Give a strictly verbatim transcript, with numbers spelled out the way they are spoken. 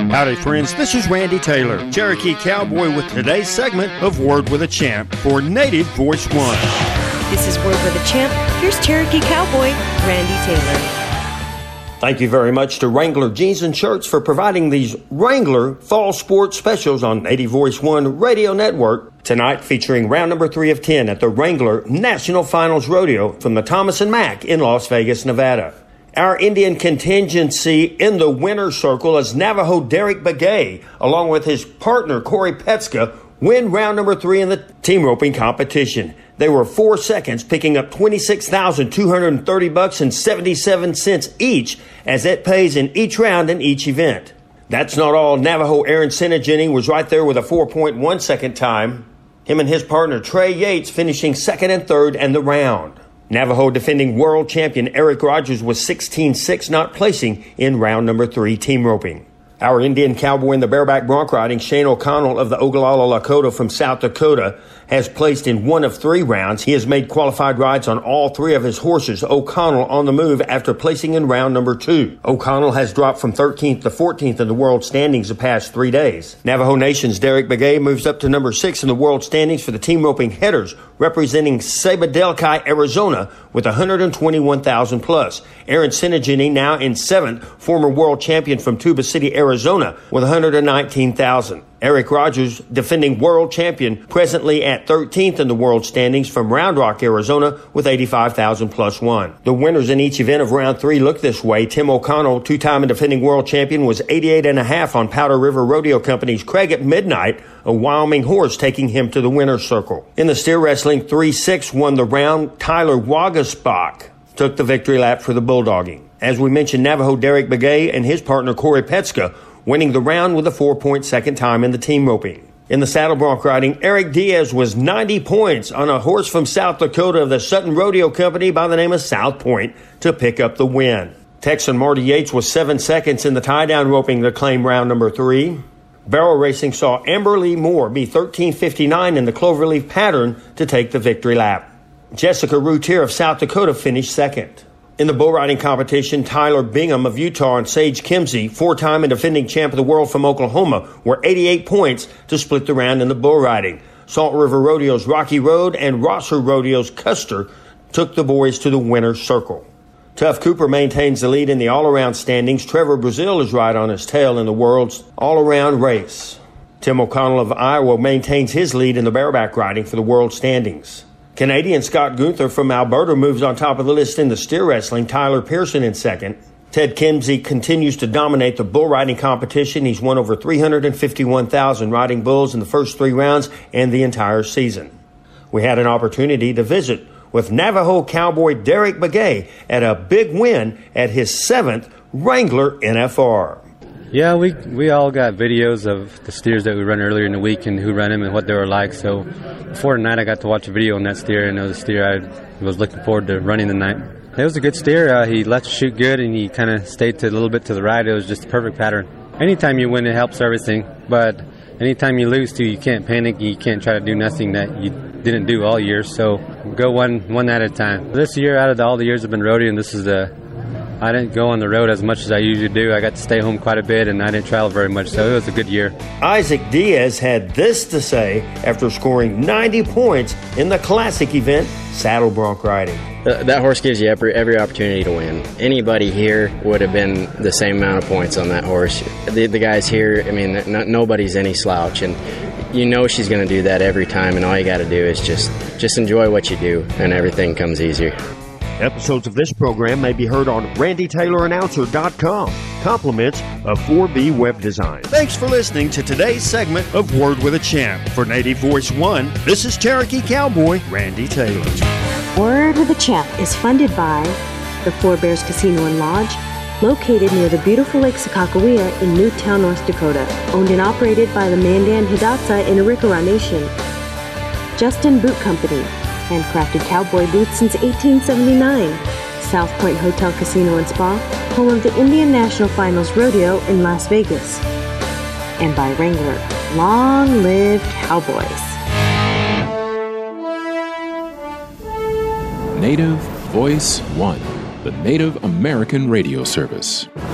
Howdy, friends. This is Randy Taylor, Cherokee Cowboy, with today's segment of Word with a Champ for Native Voice One. This is Word with a Champ. Here's Cherokee Cowboy, Randy Taylor. Thank you very much to Wrangler Jeans and Shirts for providing these Wrangler Fall Sports Specials on Native Voice One Radio Network. Tonight featuring round number three of ten at the Wrangler National Finals Rodeo from the Thomas and Mack in Las Vegas, Nevada. Our Indian contingency in the winner's circle is Navajo Derek Begay, along with his partner Corey Petska, win round number three in the team roping competition. They were four seconds, picking up twenty-six thousand two hundred thirty bucks and seventy-seven cents each, as it pays in each round in each event. That's not all. Navajo Aaron Senegini was right there with a four point one second time. Him and his partner Trey Yates finishing second and third in the round. Navajo defending world champion Eric Rogers was sixteen six, not placing in round number three team roping. Our Indian cowboy in the bareback bronc riding, Shane O'Connell of the Ogallala Lakota from South Dakota, has placed in one of three rounds. He has made qualified rides on all three of his horses. O'Connell on the move after placing in round number two. O'Connell has dropped from thirteenth to fourteenth in the world standings the past three days. Navajo Nation's Derek Begay moves up to number six in the world standings for the team roping headers, representing Sabadelki, Arizona, with one hundred twenty-one thousand plus. Aaron Senegini now in seventh, former world champion from Tuba City, Arizona, with one hundred nineteen thousand. Eric Rogers, defending world champion, presently at thirteenth in the world standings from Round Rock, Arizona, with eighty-five thousand plus one. The winners in each event of round three look this way. Tim O'Connell, two-time and defending world champion, was eighty-eight and a half on Powder River Rodeo Company's Craig at Midnight, a Wyoming horse, taking him to the winner's circle. In the steer wrestling, three six won the round. Tyler Wagasbach took the victory lap for the bulldogging. As we mentioned, Navajo Derek Begay and his partner Corey Petska winning the round with a four-point second time in the team roping. In the saddle bronc riding, Eric Diaz was ninety points on a horse from South Dakota of the Sutton Rodeo Company by the name of South Point to pick up the win. Texan Marty Yates was seven seconds in the tie-down roping to claim round number three. Barrel racing saw Amber Lee Moore be thirteen fifty-nine in the cloverleaf pattern to take the victory lap. Jessica Routier of South Dakota finished second. In the bull riding competition, Tyler Bingham of Utah and Sage Kimsey, four-time and defending champ of the world from Oklahoma, were eighty-eight points to split the round in the bull riding. Salt River Rodeo's Rocky Road and Rosser Rodeo's Custer took the boys to the winner's circle. Tuff Cooper maintains the lead in the all-around standings. Trevor Brazil is right on his tail in the world's all-around race. Tim O'Connell of Iowa maintains his lead in the bareback riding for the world standings. Canadian Scott Gunther from Alberta moves on top of the list in the steer wrestling. Tyler Pearson in second. Ted Kimsey continues to dominate the bull riding competition. He's won over three hundred fifty-one thousand riding bulls in the first three rounds and the entire season. We had an opportunity to visit with Navajo cowboy Derek Begay at a big win at his seventh Wrangler N F R. Yeah, we we all got videos of the steers that we run earlier in the week and who ran them and what they were like. So before the night, I got to watch a video on that steer, and it was a steer I was looking forward to running the night. It was a good steer. Uh, he let you shoot good, and he kind of stayed to a little bit to the right. It was just a perfect pattern. Anytime you win, it helps everything. But anytime you lose, too, you can't panic. You can't try to do nothing that you didn't do all year. So go one one at a time. This year, out of the, all the years I've been rodeoing, this is the I didn't go on the road as much as I usually do. I got to stay home quite a bit, and I didn't travel very much, so it was a good year. Isaac Diaz had this to say after scoring ninety points in the classic event, saddle bronc riding. Uh, that horse gives you every, every opportunity to win. Anybody here would have been the same amount of points on that horse. The, the guys here, I mean, no, nobody's any slouch, and you know she's going to do that every time, and all you got to do is just, just enjoy what you do, and everything comes easier. Episodes of this program may be heard on randy taylor announcer dot com. Compliments of four B Web Design. Thanks for listening to today's segment of Word with a Champ. For Native Voice One, this is Cherokee Cowboy Randy Taylor. Word with a Champ is funded by the Four Bears Casino and Lodge, located near the beautiful Lake Sakakawea in Newtown, North Dakota. Owned and operated by the Mandan Hidatsa in Arikara Nation. Justin Boot Company. Handcrafted cowboy boots since eighteen seventy-nine. South Point Hotel Casino and Spa, home of the Indian National Finals Rodeo in Las Vegas. And by Wrangler. Long live cowboys. Native Voice One, the Native American radio service.